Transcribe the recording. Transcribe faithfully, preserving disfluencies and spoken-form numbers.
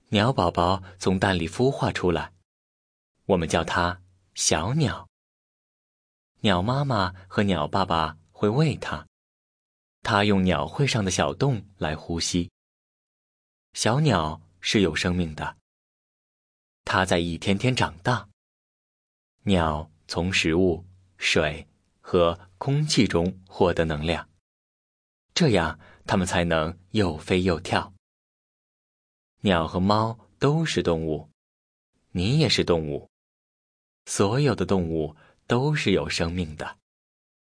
鸟宝宝从蛋里孵化出来，我们叫它小鸟。鸟妈妈和鸟爸爸会喂它，它用鸟喙上的小洞来呼吸。小鸟是有生命的，它在一天天长大。鸟从食物、水和空气中获得能量，这样它们才能又飞又跳。鸟和猫都是动物，你也是动物。所有的动物都是有生命的。